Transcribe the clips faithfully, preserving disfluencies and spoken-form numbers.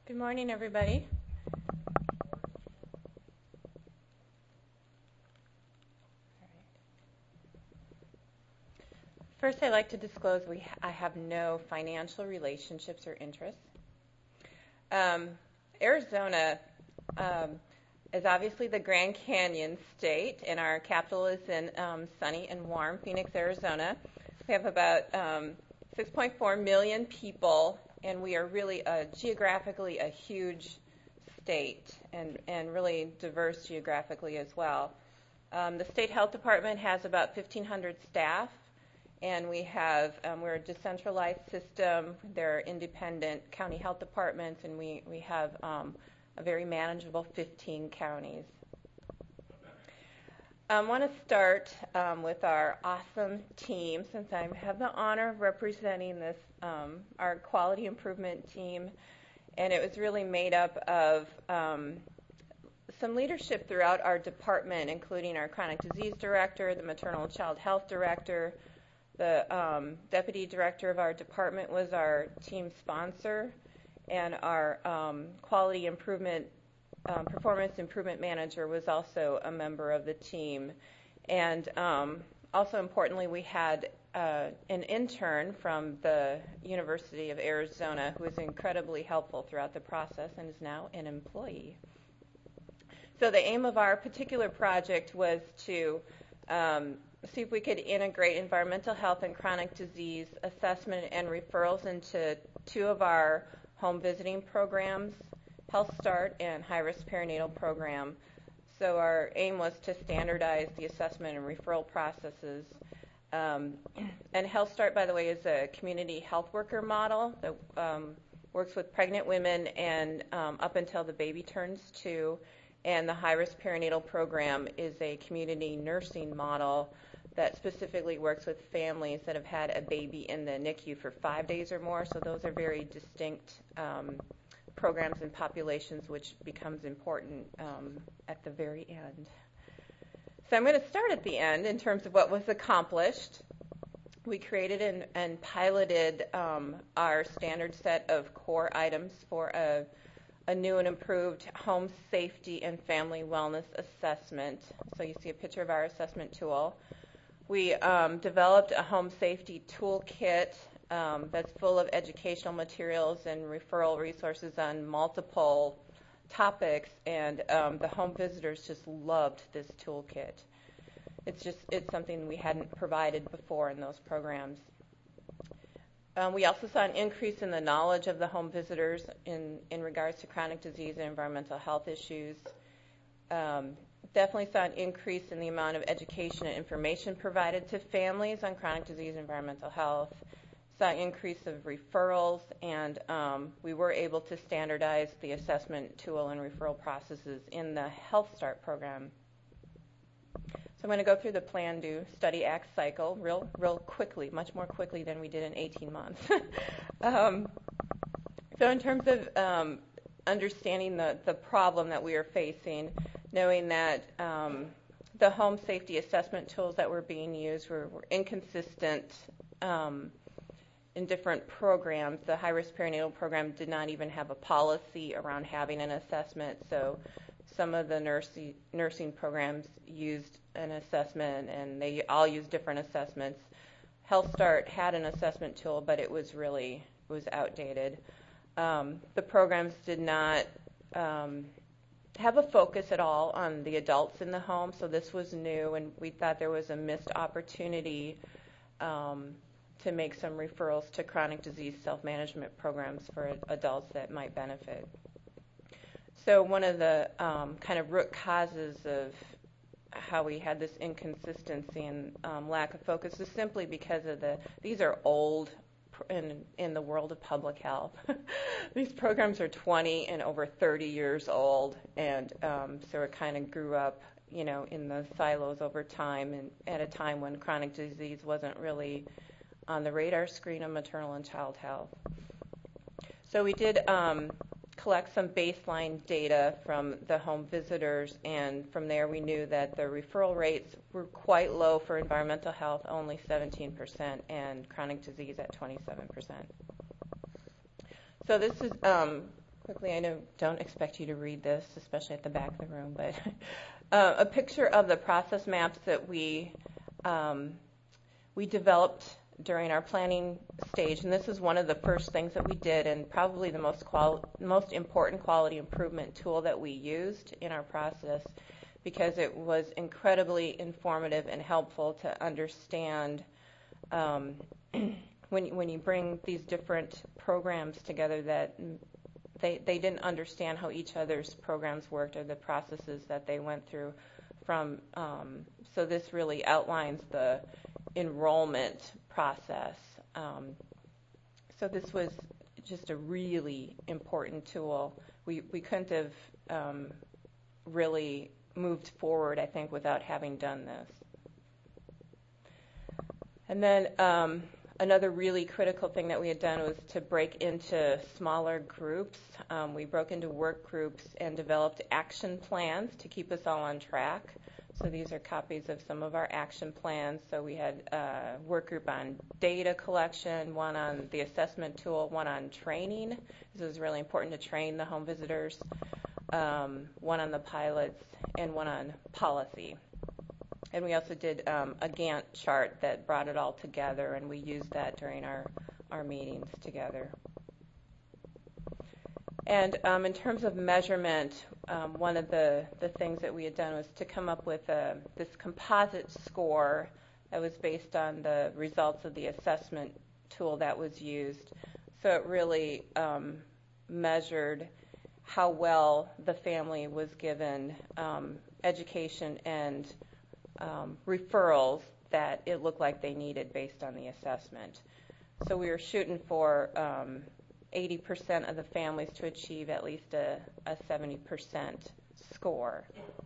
Good morning, everybody. First, I'd like to disclose we ha- I have no financial relationships or interests. Um, Arizona um, is obviously the Grand Canyon state, and our capital is in um, sunny and warm Phoenix, Arizona. We have about um, six point four million people, and we are really a, geographically a huge state and, and really diverse geographically as well. Um, the state health department has about fifteen hundred staff, and we have um, we're a decentralized system. There are independent county health departments, and we we have um, a very manageable fifteen counties. I want to start um, with our awesome team, since I have the honor of representing this um, our quality improvement team, and it was really made up of um, some leadership throughout our department, including our chronic disease director, the maternal and child health director. The um, deputy director of our department was our team sponsor, and our um, quality improvement, um, performance improvement manager was also a member of the team. And um, also importantly, we had uh, an intern from the University of Arizona who was incredibly helpful throughout the process and is now an employee. So the aim of our particular project was to um, see if we could integrate environmental health and chronic disease assessment and referrals into two of our home visiting programs, Health Start and High Risk Perinatal Program. So our aim was to standardize the assessment and referral processes. Um, and Health Start, by the way, is a community health worker model that um, works with pregnant women and um, up until the baby turns two. And the High Risk Perinatal Program is a community nursing model that specifically works with families that have had a baby in the N I C U for five days or more. So those are very distinct um, programs and populations, which becomes important um, at the very end. So I'm going to start at the end in terms of what was accomplished. We created and, and piloted um, our standard set of core items for a a new and improved home safety and family wellness assessment. So you see a picture of our assessment tool. We um, developed a home safety toolkit um, that's full of educational materials and referral resources on multiple topics, and um, the home visitors just loved this toolkit. It's just it's something we hadn't provided before in those programs. Um, we also saw an increase in the knowledge of the home visitors in, in regards to chronic disease and environmental health issues. Um, definitely saw an increase in the amount of education and information provided to families on chronic disease and environmental health. Saw an increase of referrals, and um, we were able to standardize the assessment tool and referral processes in the Health Start program. So I'm going to go through the Plan, Do, Study, Act cycle real, real quickly, much more quickly than we did in eighteen months. um, so in terms of um, understanding the, the problem that we are facing, knowing that um, the home safety assessment tools that were being used were, were inconsistent um, in different programs. The high-risk perinatal program did not even have a policy around having an assessment, so some of the nursing, nursing programs used an assessment, and they all used different assessments. Health Start had an assessment tool, but it was really it was outdated. Um, the programs did not um, have a focus at all on the adults in the home, so this was new, and we thought there was a missed opportunity um, to make some referrals to chronic disease self-management programs for adults that might benefit. So one of the um, kind of root causes of how we had this inconsistency and um, lack of focus is simply because of the, these are old pr- in, in the world of public health. These programs are twenty and over thirty years old, and um, so it kind of grew up, you know, in the silos over time, and at a time when chronic disease wasn't really on the radar screen of maternal and child health. So we did um, collect some baseline data from the home visitors, and from there we knew that the referral rates were quite low for environmental health, only seventeen percent, and chronic disease at twenty-seven percent. So this is um, quickly, I know, don't expect you to read this, especially at the back of the room, but uh, a picture of the process maps that we um, we developed during our planning stage, and this is one of the first things that we did, and probably the most quali- most important quality improvement tool that we used in our process, because it was incredibly informative and helpful to understand um, when you, when you bring these different programs together that they they didn't understand how each other's programs worked or the processes that they went through from um, so this really outlines the enrollment process. Um, so this was just a really important tool. We we couldn't have um, really moved forward, I think, without having done this. And then um, another really critical thing that we had done was to break into smaller groups. Um, we broke into work groups and developed action plans to keep us all on track. So these are copies of some of our action plans. So we had a work group on data collection, one on the assessment tool, one on training. This is really important to train the home visitors, um, one on the pilots, and one on policy. And we also did um, a Gantt chart that brought it all together, and we used that during our, our meetings together. And um, in terms of measurement, um, one of the, the things that we had done was to come up with a, this composite score that was based on the results of the assessment tool that was used. So it really um, measured how well the family was given um, education and um, referrals that it looked like they needed based on the assessment. So we were shooting for um, eighty percent of the families to achieve at least a, a seventy percent score.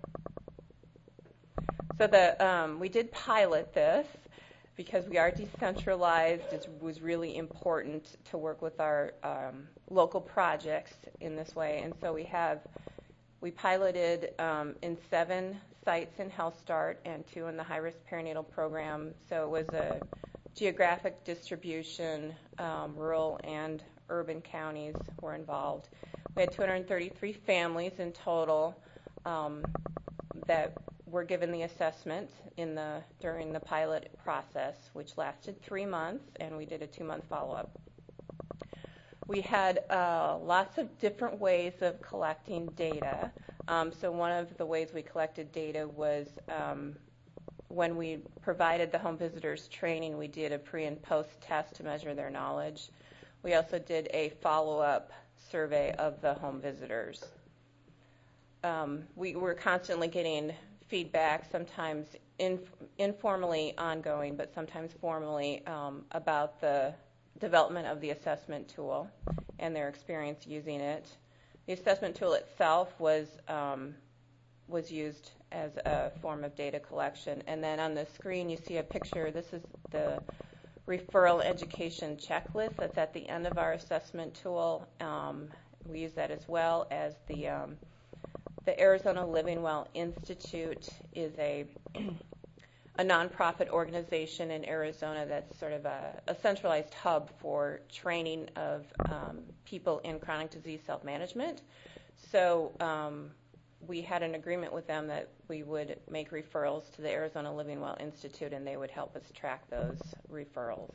So the um, we did pilot this because we are decentralized. It was really important to work with our um, local projects in this way, and so we have we piloted um, in seven sites in Health Start and two in the high-risk perinatal program. So it was a geographic distribution, um, rural and urban counties were involved. We had two hundred thirty-three families in total um, that were given the assessment in the during the pilot process, which lasted three months, and we did a two-month follow-up. We had uh, lots of different ways of collecting data. Um, so one of the ways we collected data was um, when we provided the home visitors training, we did a pre and post test to measure their knowledge. We also did a follow-up survey of the home visitors. Um, we were constantly getting feedback, sometimes inf- informally ongoing, but sometimes formally, um, about the development of the assessment tool and their experience using it. The assessment tool itself was um, was used as a form of data collection. And then on the screen you see a picture. This is the referral education checklist that's at the end of our assessment tool. Um, we use that as well as the um, the Arizona Living Well Institute is a a nonprofit organization in Arizona that's sort of a, a centralized hub for training of um, people in chronic disease self-management. So um, we had an agreement with them that we would make referrals to the Arizona Living Well Institute, and they would help us track those referrals.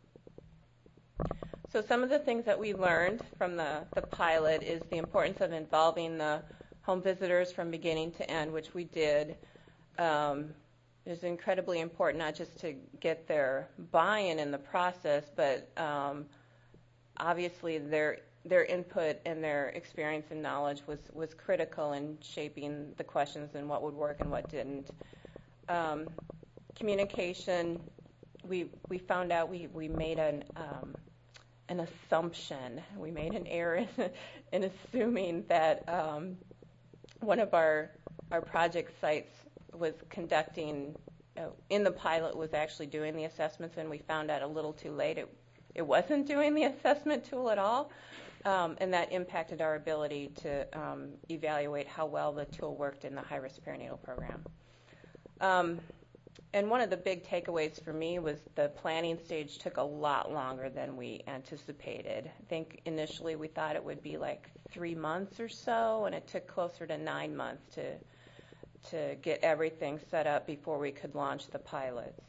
So some of the things that we learned from the, the pilot is the importance of involving the home visitors from beginning to end, which we did. Um, It was incredibly important not just to get their buy-in in the process, but um, obviously their their input and their experience and knowledge was, was critical in shaping the questions and what would work and what didn't. Um, communication, we we found out we, we made an um, an assumption. We made an error in, in assuming that um, one of our our project sites was conducting, uh, in the pilot was actually doing the assessments, and we found out a little too late it, it wasn't doing the assessment tool at all, um, and that impacted our ability to um, evaluate how well the tool worked in the high-risk perinatal program. Um, and one of the big takeaways for me was the planning stage took a lot longer than we anticipated. I think initially we thought it would be like three months or so, and it took closer to nine months to to get everything set up before we could launch the pilots.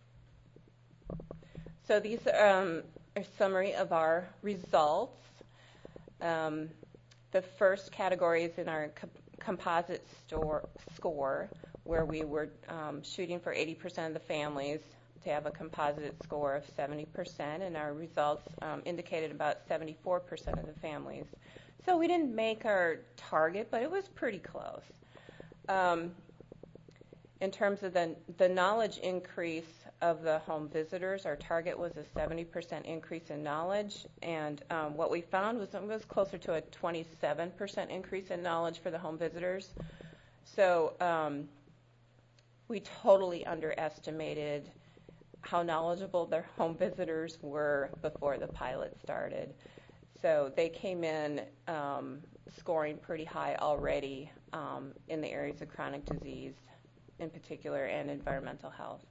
So these um, are a summary of our results. Um, the first category is in our co- composite store, score, where we were um, shooting for eighty percent of the families to have a composite score of seventy percent, and our results um, indicated about seventy-four percent of the families. So we didn't make our target, but it was pretty close. Um, in terms of the, the knowledge increase of the home visitors, our target was a seventy percent increase in knowledge, and um, what we found was it was closer to a twenty-seven percent increase in knowledge for the home visitors. So um, we totally underestimated how knowledgeable their home visitors were before the pilot started. So they came in um, scoring pretty high already um, in the areas of chronic disease in particular and environmental health.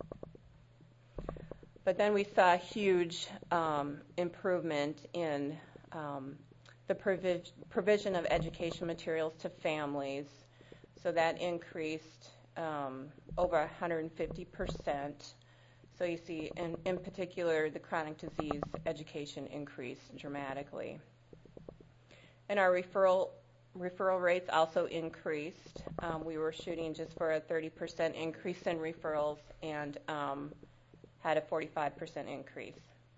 But then we saw a huge um, improvement in um, the provi- provision of education materials to families. So that increased um, over one hundred fifty percent. So you see, in, in particular, the chronic disease education increased dramatically. And our referral referral rates also increased. Um, we were shooting just for a thirty percent increase in referrals and um, had a forty-five percent increase.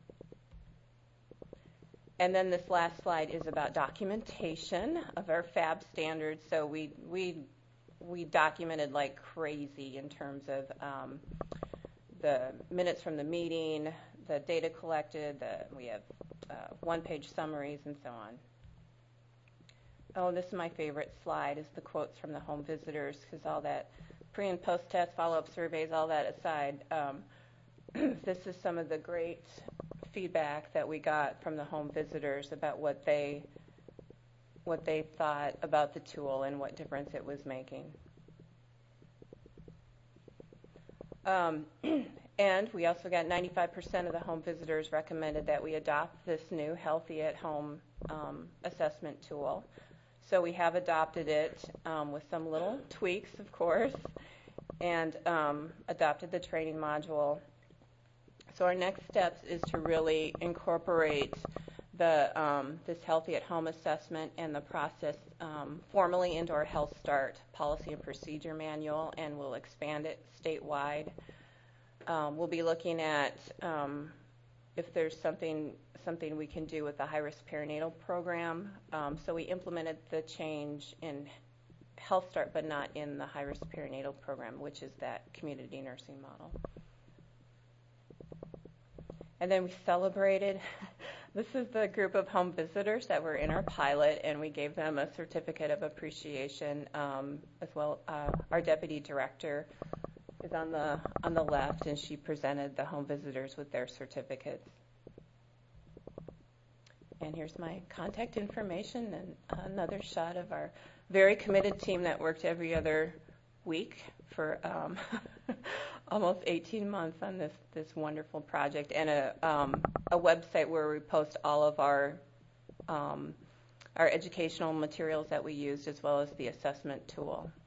And then this last slide is about documentation of our F A B standards. So we we we documented like crazy in terms of um, the minutes from the meeting, the data collected, the, we have uh, one-page summaries, and so on. Oh, this is my favorite slide, is the quotes from the home visitors, because all that pre- and post-test follow-up surveys, all that aside, um, this is some of the great feedback that we got from the home visitors about what they what they thought about the tool and what difference it was making. Um, and we also got ninety-five percent of the home visitors recommended that we adopt this new Healthy at Home um, assessment tool. So we have adopted it um, with some little tweaks, of course, and um, adopted the training module. So our next steps is to really incorporate the um, this Healthy at Home assessment and the process um, formally into our Health Start policy and procedure manual, and we'll expand it statewide. Um, we'll be looking at um, if there's something something we can do with the high-risk perinatal program. Um, so we implemented the change in Health Start, but not in the high-risk perinatal program, which is that community nursing model. And then we celebrated. This is the group of home visitors that were in our pilot, and we gave them a certificate of appreciation um, as well. Uh, our deputy director is on the on the left, and she presented the home visitors with their certificates. And here's my contact information and another shot of our very committed team that worked every other week for um, almost eighteen months on this this wonderful project, and a um, a website where we post all of our um, our educational materials that we used, as well as the assessment tool.